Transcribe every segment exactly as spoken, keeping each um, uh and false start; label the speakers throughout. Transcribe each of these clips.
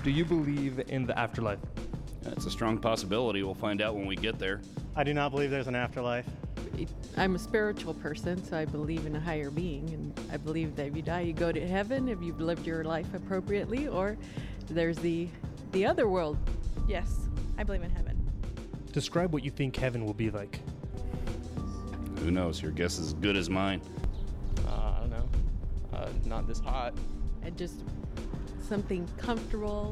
Speaker 1: Do you believe in the afterlife?
Speaker 2: It's a strong possibility. We'll find out when we get there.
Speaker 3: I do not believe there's an afterlife.
Speaker 4: I'm a spiritual person, so I believe in a higher being, and I believe that if you die, you go to heaven if you've lived your life appropriately, or there's the the other world.
Speaker 5: Yes, I believe in heaven.
Speaker 1: Describe what you think heaven will be like.
Speaker 2: Who knows? Your guess is as good as mine.
Speaker 6: Uh, I don't know. Uh, not this hot.
Speaker 4: And just something comfortable.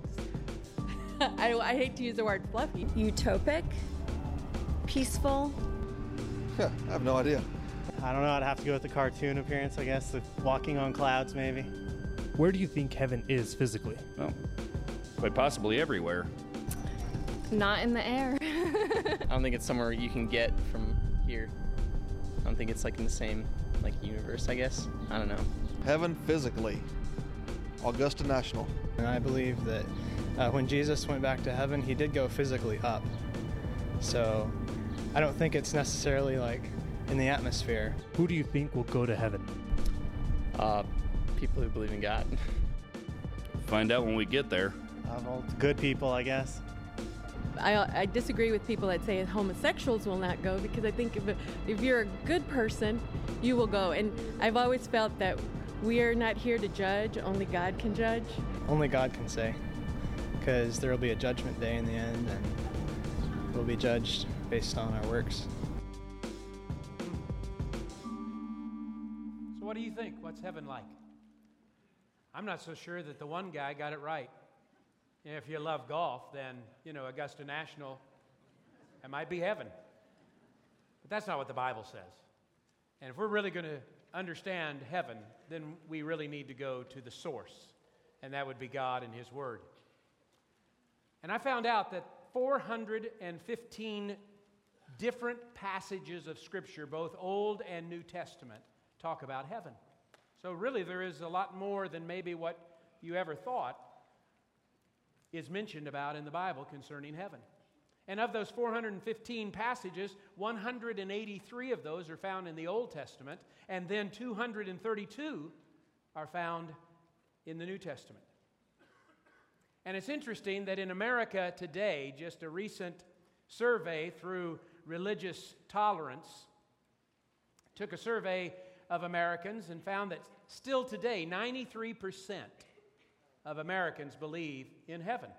Speaker 4: I, I hate to use the word fluffy.
Speaker 7: Utopic, peaceful.
Speaker 8: Yeah, I have no idea.
Speaker 3: I don't know, I'd have to go with the cartoon appearance, I guess. The walking on clouds, maybe.
Speaker 1: Where do you think heaven is physically?
Speaker 2: Well, quite possibly everywhere.
Speaker 7: Not in the air.
Speaker 6: I don't think it's somewhere you can get from here. I don't think it's like in the same like universe, I guess. I don't know.
Speaker 8: Heaven physically. Augusta National.
Speaker 9: And I believe that uh, when Jesus went back to heaven, he did go physically up. So I don't think it's necessarily like in the atmosphere.
Speaker 1: Who do you think will go to heaven?
Speaker 6: Uh, people who believe in God.
Speaker 2: Find out when we get there.
Speaker 3: Uh, well, good people, I guess.
Speaker 4: I, I disagree with people that say homosexuals will not go, because I think if, if you're a good person, you will go. And I've always felt that we are not here to judge, only God can judge.
Speaker 9: Only God can say, because there will be a judgment day in the end, and we'll be judged based on our works.
Speaker 10: So what do you think? What's heaven like? I'm not so sure that the one guy got it right. If you love golf, then, you know, Augusta National, it might be heaven. But that's not what the Bible says. And if we're really going to understand heaven, then we really need to go to the source, and that would be God and His Word. And I found out that four hundred fifteen different passages of Scripture, both Old and New Testament, talk about heaven. So really there is a lot more than maybe what you ever thought is mentioned about in the Bible concerning heaven. And of those four hundred fifteen passages, one hundred eighty-three of those are found in the Old Testament, and then two hundred thirty-two are found in the New Testament. And it's interesting that in America today, just a recent survey through Religious Tolerance took a survey of Americans and found that still today, ninety-three percent of Americans believe in heaven.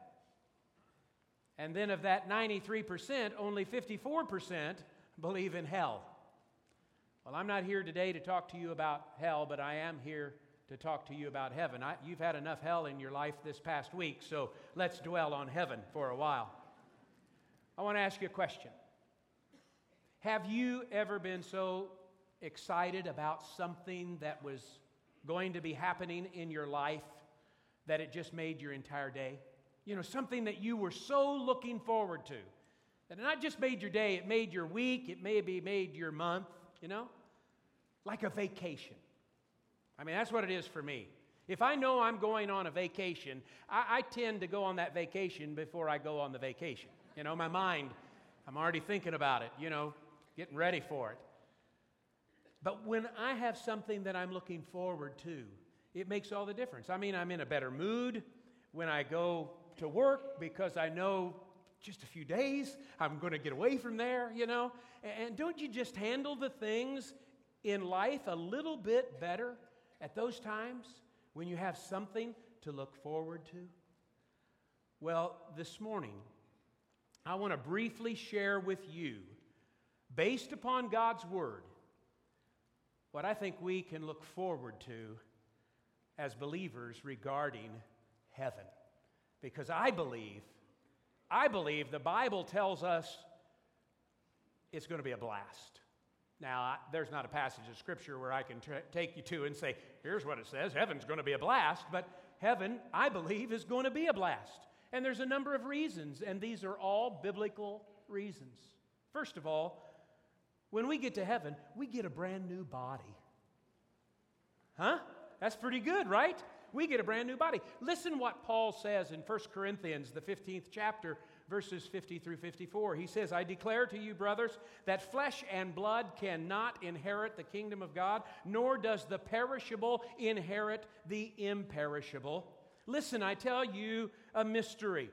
Speaker 10: And then of that ninety-three percent, only fifty-four percent believe in hell. Well, I'm not here today to talk to you about hell, but I am here to talk to you about heaven. I, you've had enough hell in your life this past week, so let's dwell on heaven for a while. I want to ask you a question. Have you ever been so excited about something that was going to be happening in your life that it just made your entire day? You know, something that you were so looking forward to, that it not just made your day, it made your week, it maybe made your month, you know? Like a vacation. I mean, that's what it is for me. If I know I'm going on a vacation, I, I tend to go on that vacation before I go on the vacation. You know, my mind, I'm already thinking about it, you know, getting ready for it. But when I have something that I'm looking forward to, it makes all the difference. I mean, I'm in a better mood when I go to work because I know just a few days I'm going to get away from there, you know. And don't you just handle the things in life a little bit better at those times when you have something to look forward to? Well, this morning, I want to briefly share with you, based upon God's Word, what I think we can look forward to as believers regarding heaven. Because I believe, I believe the Bible tells us it's going to be a blast. Now, I, there's not a passage of Scripture where I can tra- take you to and say, here's what it says, heaven's going to be a blast, but heaven, I believe, is going to be a blast. And there's a number of reasons, and these are all biblical reasons. First of all, when we get to heaven, we get a brand new body. Huh? That's pretty good, right? We get a brand new body. Listen what Paul says in First Corinthians, the fifteenth chapter, verses fifty through fifty-four. He says, I declare to you, brothers, that flesh and blood cannot inherit the kingdom of God, nor does the perishable inherit the imperishable. Listen, I tell you a mystery.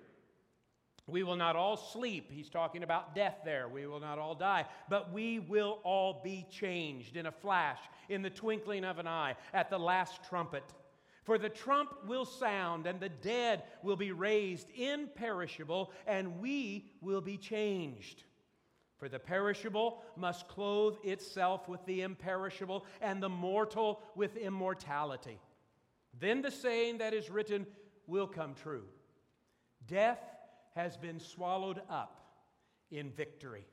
Speaker 10: We will not all sleep. He's talking about death there. We will not all die, but we will all be changed in a flash, in the twinkling of an eye, at the last trumpet. For the trump will sound, and the dead will be raised imperishable, and we will be changed. For the perishable must clothe itself with the imperishable, and the mortal with immortality. Then the saying that is written will come true. Death has been swallowed up in victory.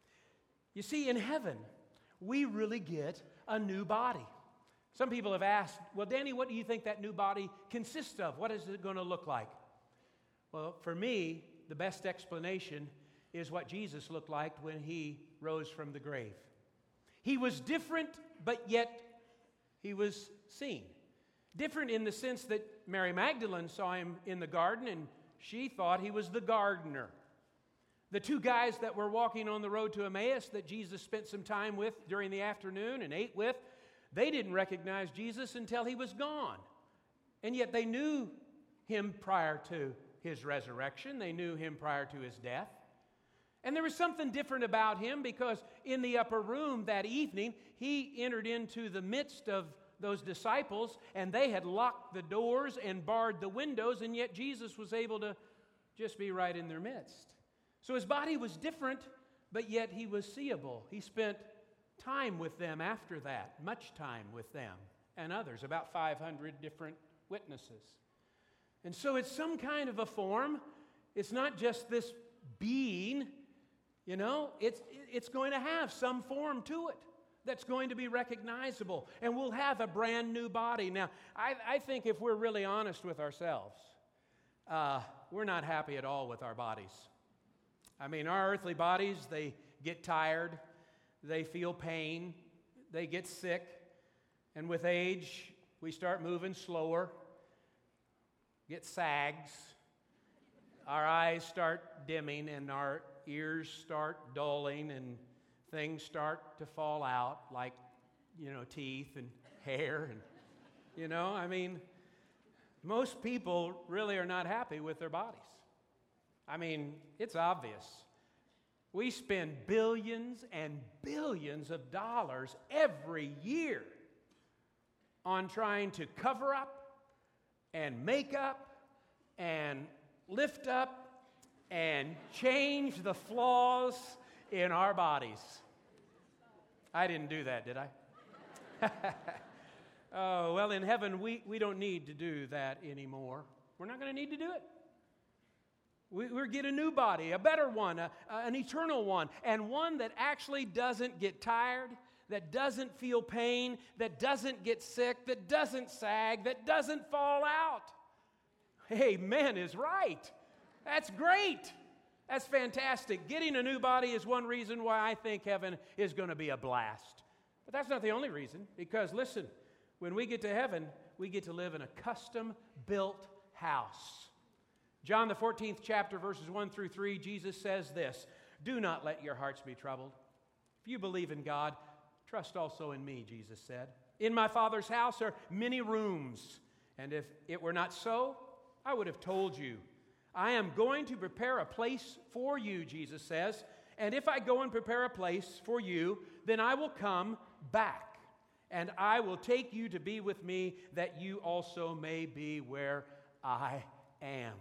Speaker 10: You see, in heaven, we really get a new body. Some people have asked, well, Danny, what do you think that new body consists of? What is it going to look like? Well, for me, the best explanation is what Jesus looked like when he rose from the grave. He was different, but yet he was seen. Different in the sense that Mary Magdalene saw him in the garden and she thought he was the gardener. The two guys that were walking on the road to Emmaus that Jesus spent some time with during the afternoon and ate with, they didn't recognize Jesus until he was gone. And yet they knew him prior to his resurrection. They knew him prior to his death. And there was something different about him because in the upper room that evening, he entered into the midst of those disciples, and they had locked the doors and barred the windows, and yet Jesus was able to just be right in their midst. So his body was different, but yet he was seeable. He spent time with them after that, much time with them and others, about five hundred different witnesses. And so it's some kind of a form. It's not just this being, you know, it's, it's going to have some form to it that's going to be recognizable, and we'll have a brand new body. Now, I, I think if we're really honest with ourselves, uh, we're not happy at all with our bodies. I mean, our earthly bodies, they get tired, they feel pain, they get sick, and with age, we start moving slower, get sags, our eyes start dimming, and our ears start dulling, and things start to fall out like, you know, teeth and hair. And, you know, I mean, most people really are not happy with their bodies. I mean, it's obvious. We spend billions and billions of dollars every year on trying to cover up and make up and lift up and change the flaws in our bodies. I didn't do that, did I? Oh, well, in heaven, we, we don't need to do that anymore. We're not going to need to do it. We, we'll get a new body, a better one, a, a, an eternal one, and one that actually doesn't get tired, that doesn't feel pain, that doesn't get sick, that doesn't sag, that doesn't fall out. Amen is right. That's great. That's fantastic. Getting a new body is one reason why I think heaven is going to be a blast. But that's not the only reason, because listen, when we get to heaven, we get to live in a custom-built house. John, the fourteenth chapter, verses one through three, Jesus says this, "Do not let your hearts be troubled. If you believe in God, trust also in me," Jesus said. "In my Father's house are many rooms, and if it were not so, I would have told you. I am going to prepare a place for you," Jesus says, "and if I go and prepare a place for you, then I will come back, and I will take you to be with me, that you also may be where I am."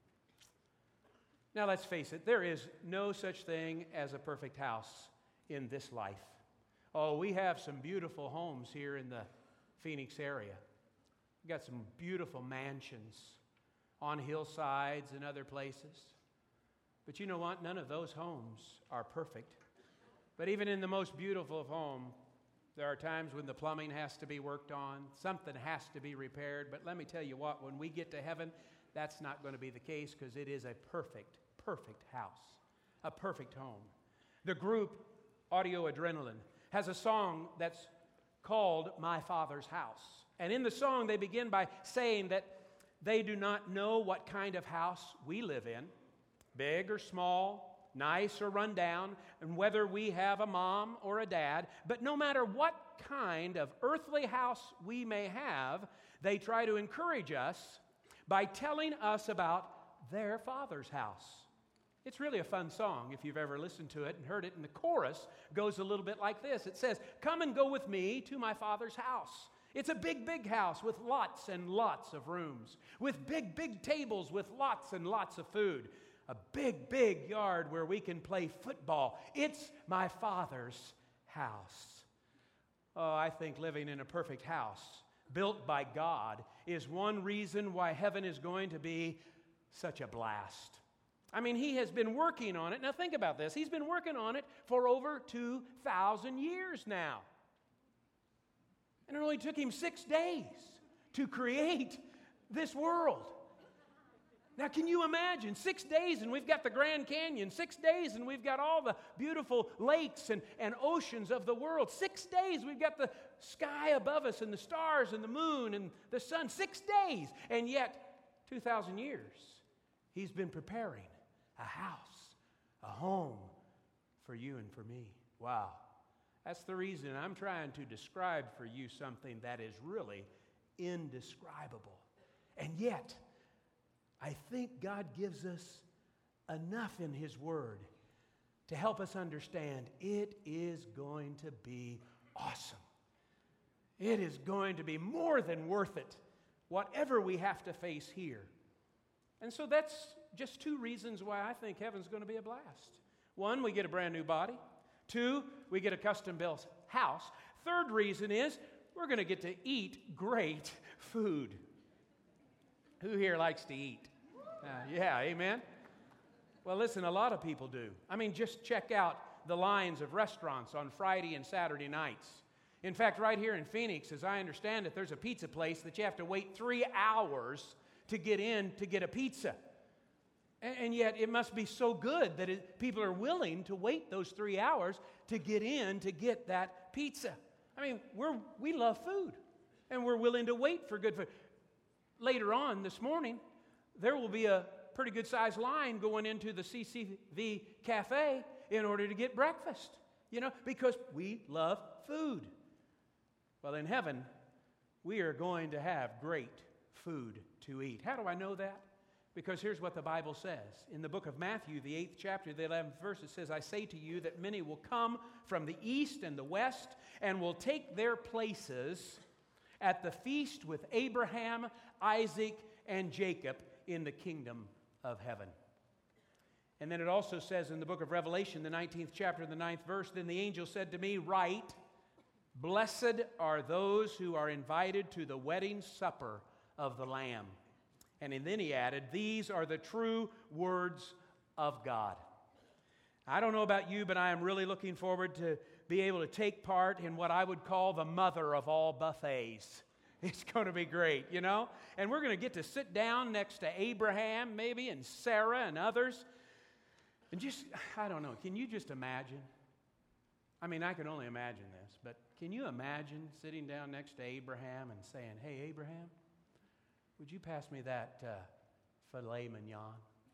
Speaker 10: Now let's face it, there is no such thing as a perfect house in this life. Oh, we have some beautiful homes here in the Phoenix area. We've got some beautiful mansions on hillsides and other places. But you know what? None of those homes are perfect. But even in the most beautiful of home, there are times when the plumbing has to be worked on, something has to be repaired. But let me tell you what, when we get to heaven, that's not going to be the case, because it is a perfect, perfect house, a perfect home. The group Audio Adrenaline has a song that's called "My Father's House." And in the song, they begin by saying that they do not know what kind of house we live in, big or small, nice or run down, and whether we have a mom or a dad. But no matter what kind of earthly house we may have, they try to encourage us by telling us about their Father's house. It's really a fun song if you've ever listened to it and heard it, and the chorus goes a little bit like this. It says, "Come and go with me to my Father's house. It's a big, big house with lots and lots of rooms, with big, big tables with lots and lots of food, a big, big yard where we can play football. It's my Father's house." Oh, I think living in a perfect house built by God is one reason why heaven is going to be such a blast. I mean, he has been working on it. Now think about this. He's been working on it for over two thousand years now. And it only took him six days to create this world. Now, can you imagine? Six days and we've got the Grand Canyon. Six days and we've got all the beautiful lakes and, and oceans of the world. Six days we've got the sky above us and the stars and the moon and the sun. Six days. And yet, two thousand years, he's been preparing a house, a home for you and for me. Wow. That's the reason I'm trying to describe for you something that is really indescribable. And yet, I think God gives us enough in His Word to help us understand it is going to be awesome. It is going to be more than worth it, whatever we have to face here. And so that's just two reasons why I think heaven's going to be a blast. One, we get a brand new body. Two, we get a custom-built house. Third reason is we're going to get to eat great food. Who here likes to eat? Uh, yeah, amen? Well, listen, a lot of people do. I mean, just check out the lines of restaurants on Friday and Saturday nights. In fact, right here in Phoenix, as I understand it, there's a pizza place that you have to wait three hours to get in to get a pizza. And, and yet it must be so good that it, people are willing to wait those three hours to get in to get that pizza. I mean, we're, we love food, and we're willing to wait for good food. Later on this morning, there will be a pretty good-sized line going into the C C V Cafe in order to get breakfast, you know, because we love food. Well, in heaven, we are going to have great food to eat. How do I know that? Because here's what the Bible says. In the book of Matthew, the eighth chapter, the eleventh verse, it says, "I say to you that many will come from the east and the west and will take their places at the feast with Abraham, Isaac, and Jacob in the kingdom of heaven." And then it also says in the book of Revelation, the nineteenth chapter, the ninth verse, "Then the angel said to me, write, blessed are those who are invited to the wedding supper of the Lamb." And then he added, "These are the true words of God." I don't know about you, but I am really looking forward to be able to take part in what I would call the mother of all buffets. It's going to be great, you know? And we're going to get to sit down next to Abraham, maybe, and Sarah and others. And just, I don't know, can you just imagine? I mean, I can only imagine this, but can you imagine sitting down next to Abraham and saying, "Hey, Abraham, would you pass me that uh, filet mignon?"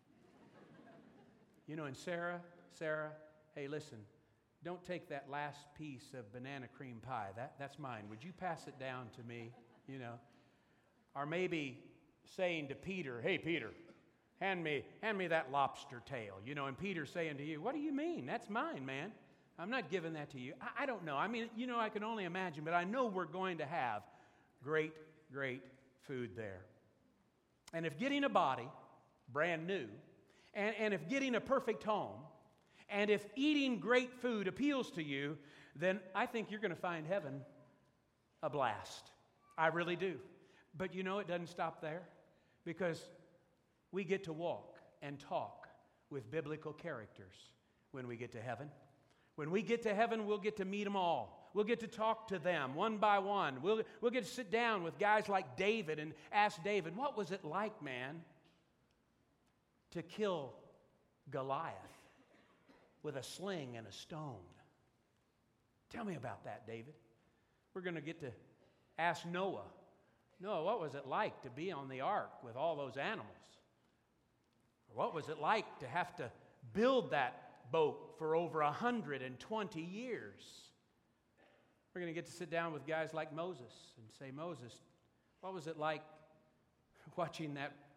Speaker 10: You know, and Sarah, Sarah, hey, listen, don't take that last piece of banana cream pie. That, that's mine. Would you pass it down to me? You know, or maybe saying to Peter, "Hey, Peter, hand me, hand me that lobster tail." You know, and Peter saying to you, "What do you mean? That's mine, man. I'm not giving that to you." I, I don't know. I mean, you know, I can only imagine, but I know we're going to have great, great food there. And if getting a body, brand new, and, and if getting a perfect home, and if eating great food appeals to you, then I think you're going to find heaven a blast. I really do. But you know, it doesn't stop there, because we get to walk and talk with biblical characters when we get to heaven. When we get to heaven, we'll get to meet them all. We'll get to talk to them one by one. We'll, we'll get to sit down with guys like David and ask David, "What was it like, man, to kill Goliath with a sling and a stone? Tell me about that, David." We're going to get to ask Noah, "Noah, what was it like to be on the ark with all those animals? Or what was it like to have to build that boat for over one hundred twenty years? We're going to get to sit down with guys like Moses and say, "Moses, what was it like watching that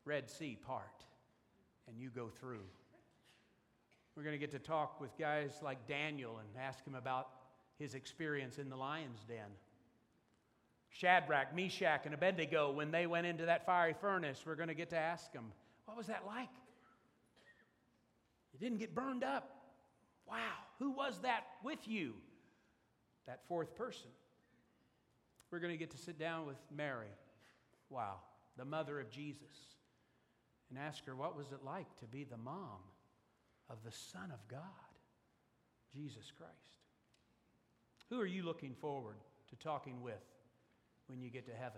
Speaker 10: Red Sea part and you go through. We're going to get to talk with guys like Daniel and ask him about his experience in the lion's den. Shadrach, Meshach, and Abednego, when they went into that fiery furnace, we're going to get to ask them, what was that like? You didn't get burned up. Wow, who was that with you? That fourth person. We're going to get to sit down with Mary, wow, the mother of Jesus, and ask her, what was it like to be the mom of the Son of God, Jesus Christ? Who are you looking forward to talking with when you get to heaven?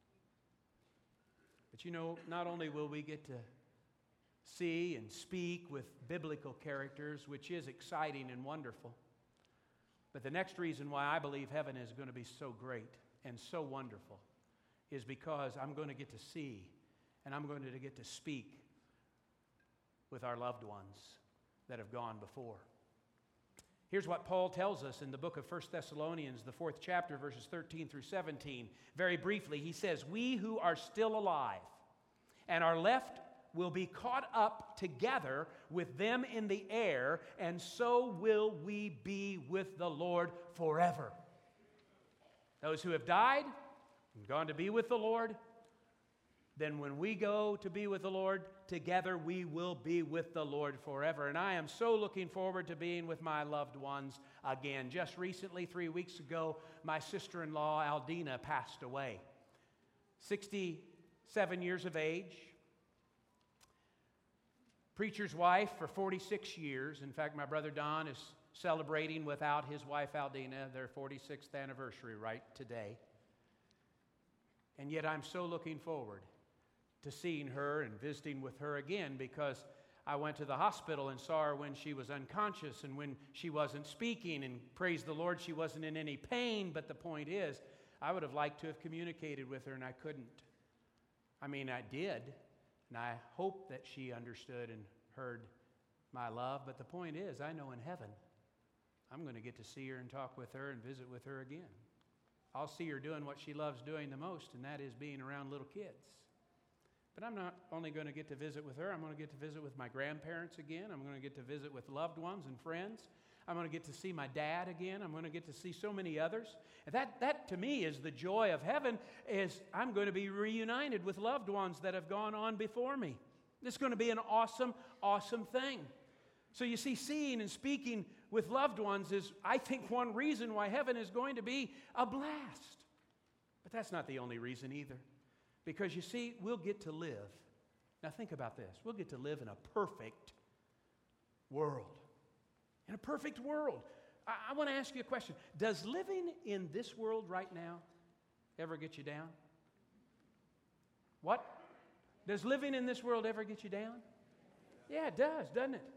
Speaker 10: But you know, not only will we get to see and speak with biblical characters, which is exciting and wonderful, but the next reason why I believe heaven is going to be so great and so wonderful is because I'm going to get to see and I'm going to get to speak with our loved ones that have gone before. Here's what Paul tells us in the book of First Thessalonians, the fourth chapter, verses thirteen through seventeen. Very briefly, he says, we who are still alive and are left will be caught up together with them in the air, and so will we be with the Lord forever. Those who have died and gone to be with the Lord, then when we go to be with the Lord, together we will be with the Lord forever. And I am so looking forward to being with my loved ones again. Just recently, three weeks ago, my sister-in-law, Aldina, passed away. sixty-seven years of age. Preacher's wife for forty-six years. In fact, my brother Don is celebrating without his wife Aldina their forty-sixth anniversary right today. And yet I'm so looking forward to seeing her and visiting with her again, because I went to the hospital and saw her when she was unconscious and when she wasn't speaking, and praise the Lord, she wasn't in any pain. But the point is, I would have liked to have communicated with her, and I couldn't. I mean, I did, and I hope that she understood and heard my love. But the point is, I know in heaven, I'm going to get to see her and talk with her and visit with her again. I'll see her doing what she loves doing the most, and that is being around little kids. But I'm not only going to get to visit with her, I'm going to get to visit with my grandparents again. I'm going to get to visit with loved ones and friends. I'm going to get to see my dad again. I'm going to get to see so many others. And that, that to me is the joy of heaven, is I'm going to be reunited with loved ones that have gone on before me. This is going to be an awesome, awesome thing. So you see, seeing and speaking with loved ones is, I think, one reason why heaven is going to be a blast. But that's not the only reason either. Because you see, we'll get to live. Now think about this. We'll get to live in a perfect world. In a perfect world. I, I want to ask you a question. Does living in this world right now ever get you down? What? Does living in this world ever get you down? Yeah, it does, doesn't it?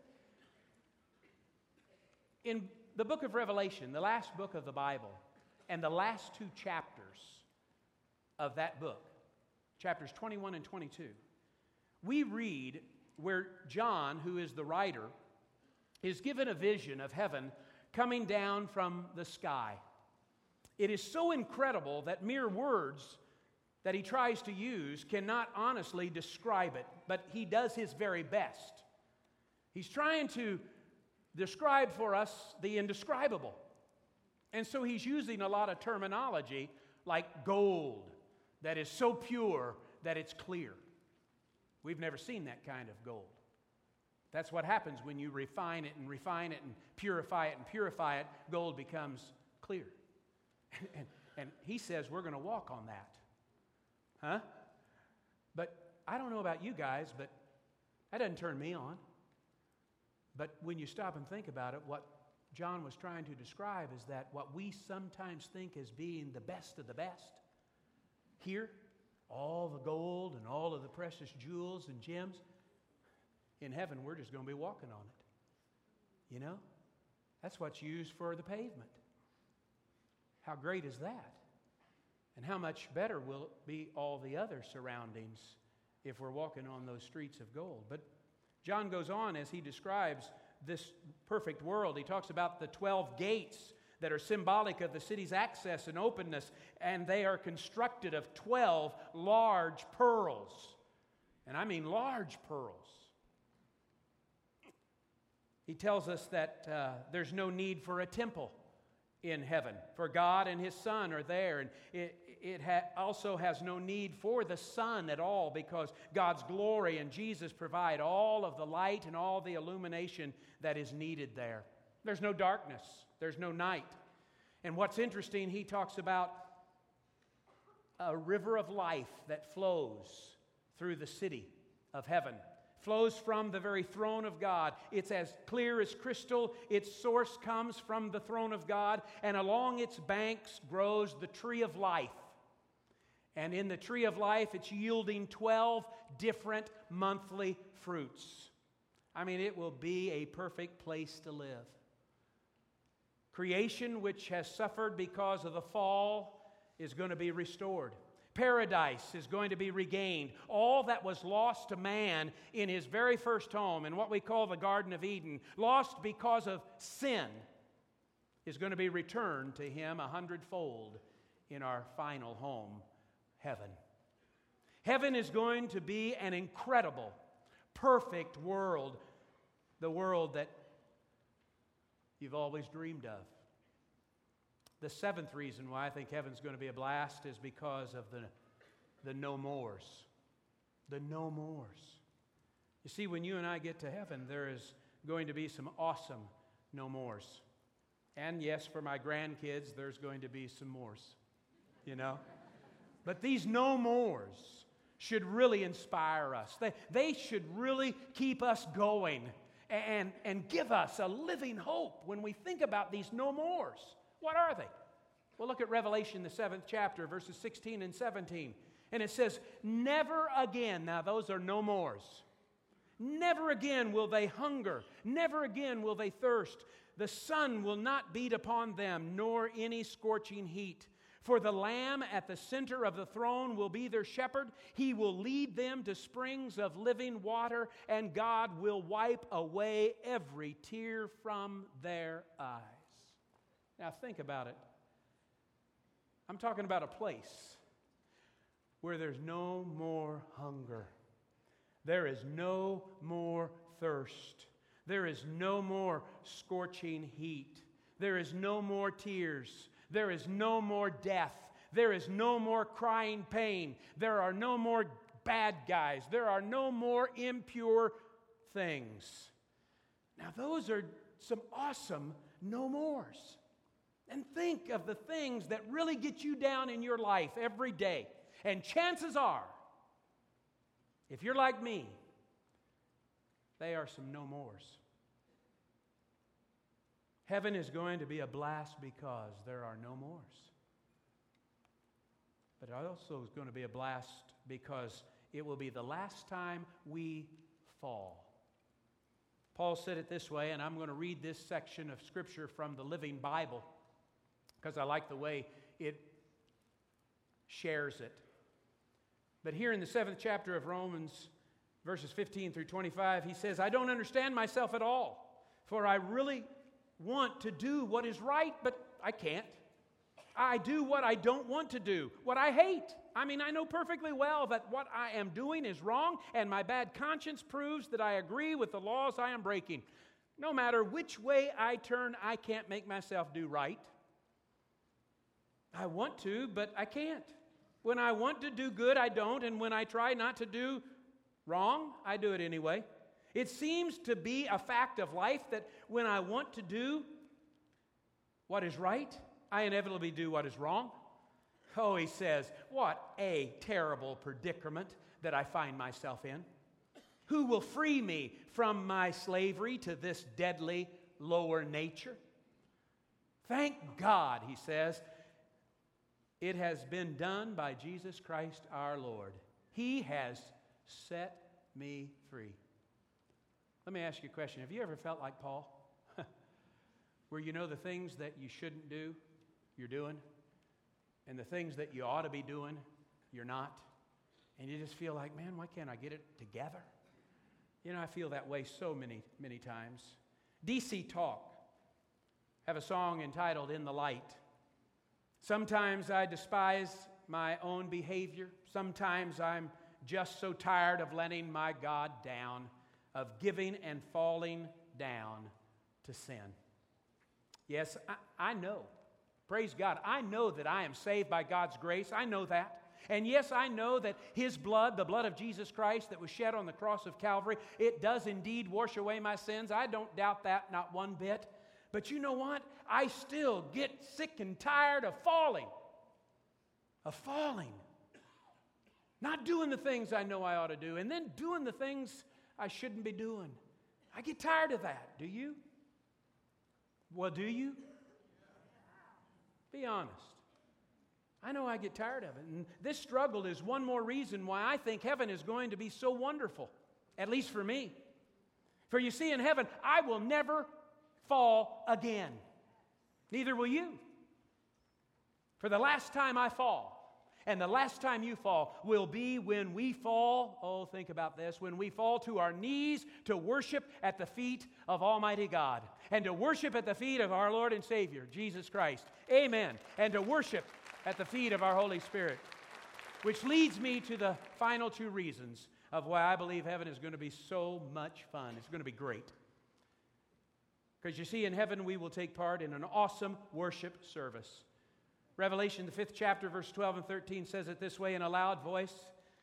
Speaker 10: In the book of Revelation, the last book of the Bible, and the last two chapters of that book, chapters twenty-one and twenty-two, we read where John, who is the writer, is given a vision of heaven coming down from the sky. It is so incredible that mere words that he tries to use cannot honestly describe it, but he does his very best. He's trying to describe for us the indescribable. And so he's using a lot of terminology like gold that is so pure that it's clear. We've never seen that kind of gold. That's what happens when you refine it and refine it and purify it and purify it. Gold becomes clear. And, and, and he says we're going to walk on that. Huh? But I don't know about you guys, but that doesn't turn me on. But when you stop and think about it, what John was trying to describe is that what we sometimes think as being the best of the best, here, all the gold and all of the precious jewels and gems, in heaven, we're just going to be walking on it. You know? That's what's used for the pavement. How great is that? And how much better will it be all the other surroundings if we're walking on those streets of gold? But John goes on as he describes this perfect world. He talks about the twelve gates that are symbolic of the city's access and openness, and they are constructed of twelve large pearls. And I mean large pearls. He tells us that uh, there's no need for a temple in heaven, for God and His Son are there, and it, it ha- also has no need for the sun at all, because God's glory and Jesus provide all of the light and all the illumination that is needed there. There's no darkness, there's no night. And what's interesting, he talks about a river of life that flows through the city of heaven. Flows from the very throne of God. It's as clear as crystal. Its source comes from the throne of God, and along its banks grows the tree of life. And in the tree of life, it's yielding twelve different monthly fruits. I mean, it will be a perfect place to live. Creation, which has suffered because of the fall, is going to be restored. Paradise is going to be regained. All that was lost to man in his very first home, in what we call the Garden of Eden, lost because of sin, is going to be returned to him a hundredfold in our final home, heaven. Heaven is going to be an incredible, perfect world, the world that you've always dreamed of. The seventh reason why I think heaven's going to be a blast is because of the, the no mores. The no mores. You see, when you and I get to heaven, there is going to be some awesome no mores. And yes, for my grandkids, there's going to be some mores, you know. But these no mores should really inspire us. They, they should really keep us going and, and give us a living hope when we think about these no mores. What are they? Well, look at Revelation, the seventh chapter, verses sixteen and seventeen. And it says, never again, now those are no mores. Never again will they hunger. Never again will they thirst. The sun will not beat upon them, nor any scorching heat. For the Lamb at the center of the throne will be their shepherd. He will lead them to springs of living water, and God will wipe away every tear from their eyes. Now think about it. I'm talking about a place where there's no more hunger. There is no more thirst. There is no more scorching heat. There is no more tears. There is no more death. There is no more crying pain. There are no more bad guys. There are no more impure things. Now those are some awesome no mores. And think of the things that really get you down in your life every day. And chances are, if you're like me, they are some no mores. Heaven is going to be a blast because there are no mores. But it also is going to be a blast because it will be the last time we fall. Paul said it this way, and I'm going to read this section of Scripture from the Living Bible, because I like the way it shares it. But here in the seventh chapter of Romans, verses fifteen through twenty-five, he says, I don't understand myself at all, for I really want to do what is right, but I can't. I do what I don't want to do, what I hate. I mean, I know perfectly well that what I am doing is wrong, and my bad conscience proves that I agree with the laws I am breaking. No matter which way I turn, I can't make myself do right. I want to, but I can't. When I want to do good, I don't, and when I try not to do wrong, I do it anyway. It seems to be a fact of life that when I want to do what is right, I inevitably do what is wrong. Oh, he says, what a terrible predicament that I find myself in. Who will free me from my slavery to this deadly lower nature? Thank God, he says, it has been done by Jesus Christ our Lord. He has set me free. Let me ask you a question. Have you ever felt like Paul? Where you know the things that you shouldn't do, you're doing, and the things that you ought to be doing, you're not. And you just feel like, man, why can't I get it together? You know, I feel that way so many, many times. D C Talk have a song entitled In the Light. Sometimes I despise my own behavior. Sometimes I'm just so tired of letting my God down, of giving and falling down to sin. Yes, I, I know. Praise God. I know that I am saved by God's grace. I know that. And yes, I know that His blood, the blood of Jesus Christ that was shed on the cross of Calvary, it does indeed wash away my sins. I don't doubt that, not one bit. But you know what? I still get sick and tired of falling. Of falling. Not doing the things I know I ought to do, and then doing the things I shouldn't be doing. I get tired of that. Do you? Well, do you? Be honest. I know I get tired of it. And this struggle is one more reason why I think heaven is going to be so wonderful, at least for me. For you see, in heaven, I will never fall again. Neither will you. For the last time I fall, and the last time you fall, will be when we fall, oh, think about this, when we fall to our knees to worship at the feet of Almighty God, and to worship at the feet of our Lord and Savior, Jesus Christ. Amen. And to worship at the feet of our Holy Spirit. Which leads me to the final two reasons of why I believe heaven is going to be so much fun. It's going to be great. Because you see, in heaven we will take part in an awesome worship service. Revelation, the fifth chapter, verse twelve and thirteen says it this way in a loud voice.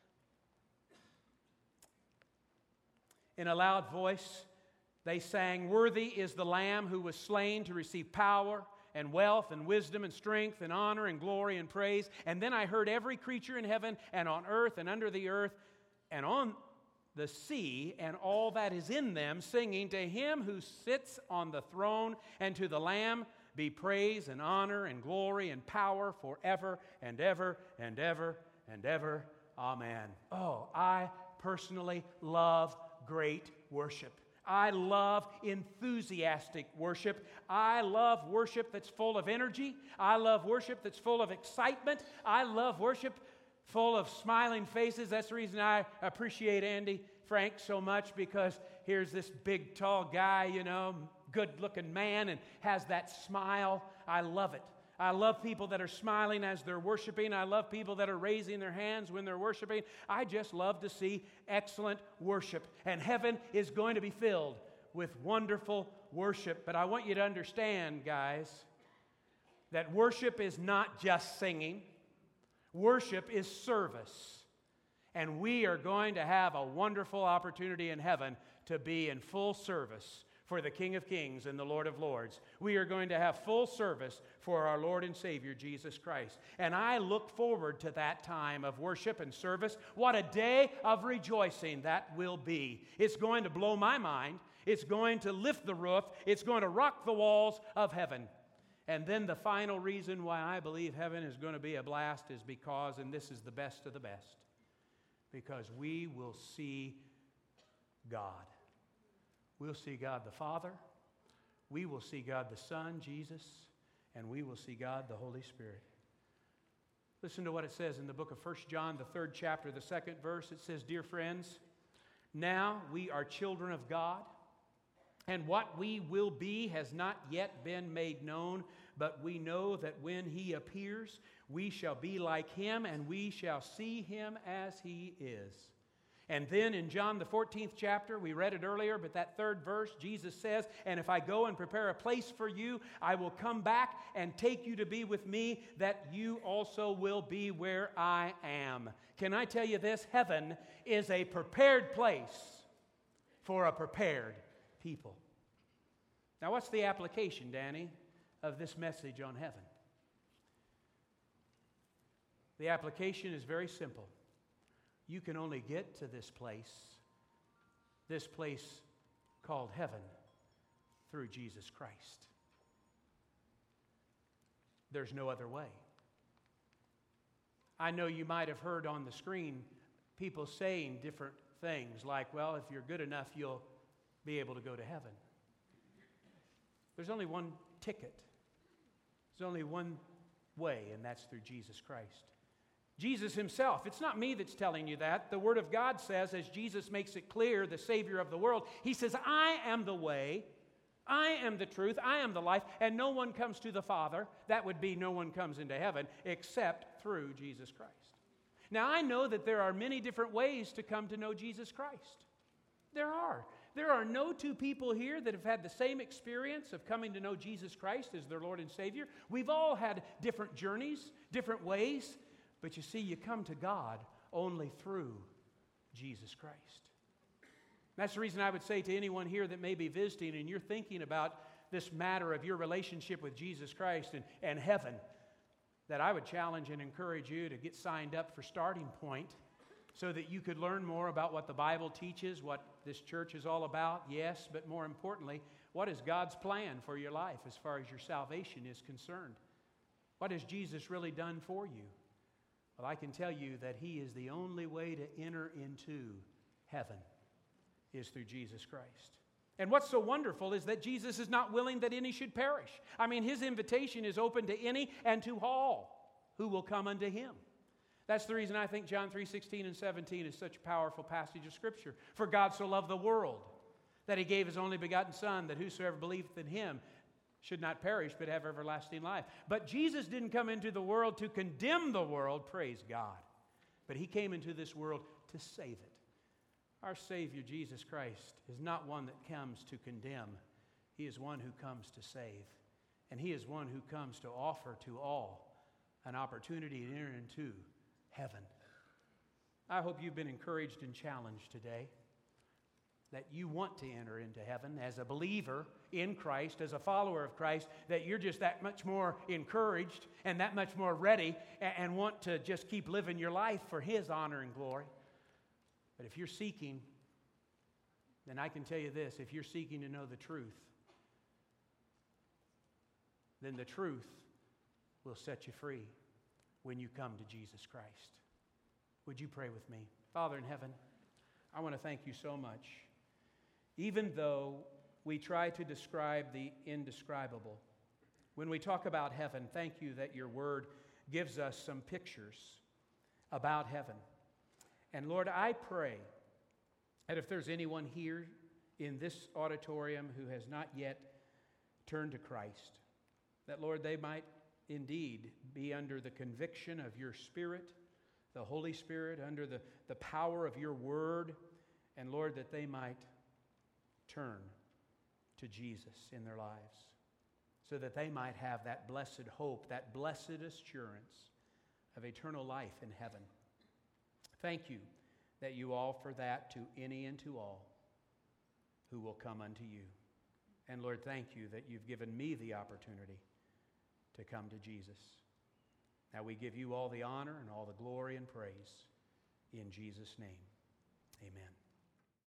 Speaker 10: In a loud voice, they sang, "Worthy is the Lamb who was slain to receive power and wealth and wisdom and strength and honor and glory and praise." And then I heard every creature in heaven and on earth and under the earth and on the sea and all that is in them, singing, "To Him who sits on the throne and to the Lamb be praise and honor and glory and power forever and ever and ever and ever. Amen." Oh, I personally love great worship. I love enthusiastic worship. I love worship that's full of energy. I love worship that's full of excitement. I love worship full of smiling faces. That's the reason I appreciate Andy Frank so much, because here's this big, tall guy, you know, good-looking man, and has that smile. I love it. I love people that are smiling as they're worshiping. I love people that are raising their hands when they're worshiping. I just love to see excellent worship. And heaven is going to be filled with wonderful worship. But I want you to understand, guys, that worship is not just singing. Worship is service. And we are going to have a wonderful opportunity in heaven to be in full service for the King of Kings and the Lord of Lords. We are going to have full service for our Lord and Savior, Jesus Christ. And I look forward to that time of worship and service. What a day of rejoicing that will be. It's going to blow my mind. It's going to lift the roof. It's going to rock the walls of heaven. And then the final reason why I believe heaven is going to be a blast is because, and this is the best of the best, because we will see God. We'll see God the Father, we will see God the Son, Jesus, and we will see God the Holy Spirit. Listen to what it says in the book of First John, the third chapter, the second verse. It says, "Dear friends, now we are children of God, and what we will be has not yet been made known, but we know that when He appears, we shall be like Him, and we shall see Him as He is." And then in John the fourteenth chapter, we read it earlier, but that third verse, Jesus says, "And if I go and prepare a place for you, I will come back and take you to be with me, that you also will be where I am." Can I tell you this? Heaven is a prepared place for a prepared people. Now, what's the application, Danny, of this message on heaven? The application is very simple. You can only get to this place, this place called heaven, through Jesus Christ. There's no other way. I know you might have heard on the screen people saying different things like, well, if you're good enough, you'll be able to go to heaven. There's only one ticket. There's only one way, and that's through Jesus Christ. Jesus Himself. It's not me that's telling you that. The Word of God says, as Jesus makes it clear, the Savior of the world, He says, "I am the way, I am the truth, I am the life, and no one comes to the Father." That would be no one comes into heaven except through Jesus Christ. Now, I know that there are many different ways to come to know Jesus Christ. There are. There are no two people here that have had the same experience of coming to know Jesus Christ as their Lord and Savior. We've all had different journeys, different ways, but you see, you come to God only through Jesus Christ. That's the reason I would say to anyone here that may be visiting and you're thinking about this matter of your relationship with Jesus Christ and, and heaven, that I would challenge and encourage you to get signed up for Starting Point so that you could learn more about what the Bible teaches, what this church is all about, yes, but more importantly, what is God's plan for your life as far as your salvation is concerned? What has Jesus really done for you? Well, I can tell you that He is the only way to enter into heaven is through Jesus Christ. And what's so wonderful is that Jesus is not willing that any should perish. I mean, His invitation is open to any and to all who will come unto Him. That's the reason I think John three sixteen and seventeen is such a powerful passage of Scripture. For God so loved the world that He gave His only begotten Son, that whosoever believeth in Him should not perish but have everlasting life. But Jesus didn't come into the world to condemn the world, praise God. But He came into this world to save it. Our Savior, Jesus Christ, is not one that comes to condemn. He is one who comes to save. And He is one who comes to offer to all an opportunity to enter into heaven. I hope you've been encouraged and challenged today that you want to enter into heaven as a believer in Christ, as a follower of Christ, that you're just that much more encouraged and that much more ready and want to just keep living your life for His honor and glory. But if you're seeking, then I can tell you this, if you're seeking to know the truth, then the truth will set you free when you come to Jesus Christ. Would you pray with me? Father in heaven, I want to thank You so much. Even though we try to describe the indescribable, when we talk about heaven, thank You that Your Word gives us some pictures about heaven. And Lord, I pray that if there's anyone here in this auditorium who has not yet turned to Christ, that, Lord, they might indeed be under the conviction of Your Spirit, the Holy Spirit, under the, the power of Your Word, and, Lord, that they might turn to Jesus in their lives so that they might have that blessed hope, that blessed assurance of eternal life in heaven. Thank You that You offer that to any and to all who will come unto You. And Lord, thank You that You've given me the opportunity to come to Jesus. Now we give You all the honor and all the glory and praise in Jesus' name. Amen.